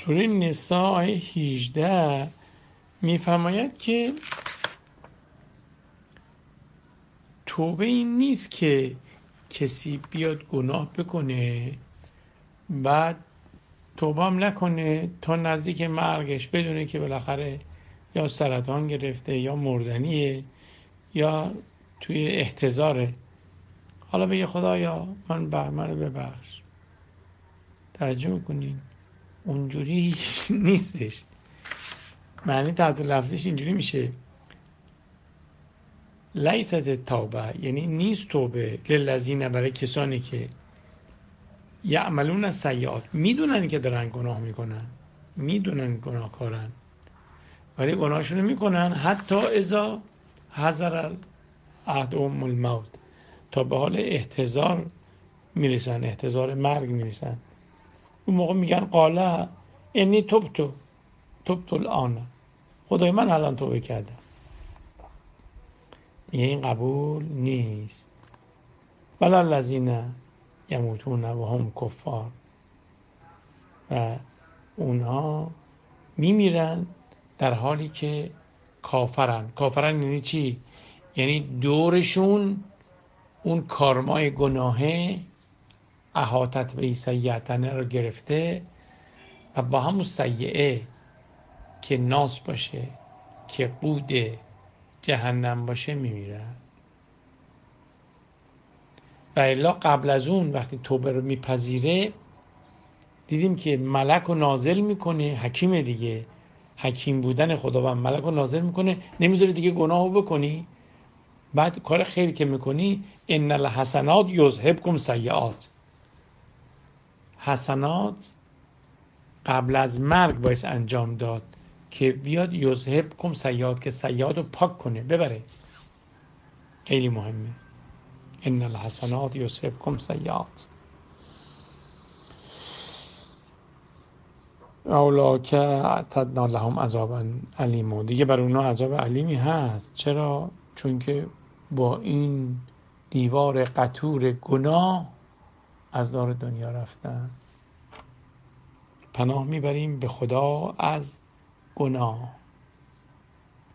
سوره نساء آیه 18 میفرماید که توبه این نیست که کسی بیاد گناه بکنه بعد توبه هم نکنه تا نزدیک مرگش بدونه که بالاخره یا سرطان گرفته یا مردنیه یا توی احتضاره، حالا بگه خدایا منو ببخش. توجه میکنین اونجوری نیستش. معنی تحت لفظش اینجوری میشه لیست توبه، یعنی نیست توبه للذین، برای کسانی که یعملون السیئات، میدونن که دارن گناه میکنن، میدونن گناهکارن ولی گناهشون رو میکنن، حتی اذا حضر احدهم الموت، تا به حال احتضار میرسن، احتضار مرگ میرسن. اون موقع میگن قاله انی تبت الان، خدای من الان توبه کردم. این قبول نیست. ولا الذین یموتون و هم کفار، و اونها میمیرن در حالی که کافرن. کافرن یعنی چی؟ یعنی دورشون اون کارمای گناهه احاطت به سیئتنه رو گرفته و با همون سیئه که ناس باشه، که قود جهنم باشه میمیرن. و الا قبل از اون وقتی توبه رو میپذیره، دیدیم که ملک رو نازل میکنه، حکیم دیگه، حکیم بودن خداوند ملک رو نازل میکنه، نمیذاره دیگه گناه رو بکنی. بعد کار خیری که میکنی ان الحسنات یذهبکم سیئات، حسنات قبل از مرگ باید انجام داد که بیاد یذهبکم سیئات، که سیئات رو پاک کنه، ببره. خیلی مهمه. ان الحسنات یذهبکم سیئات. اولاک اعتدنا لهم عذابا علیما، دیگه بر اونا عذاب علیمی هست. چرا؟ چون که با این دیوار قطور گناه از دار دنیا رفتن. پناه میبریم به خدا از گناه.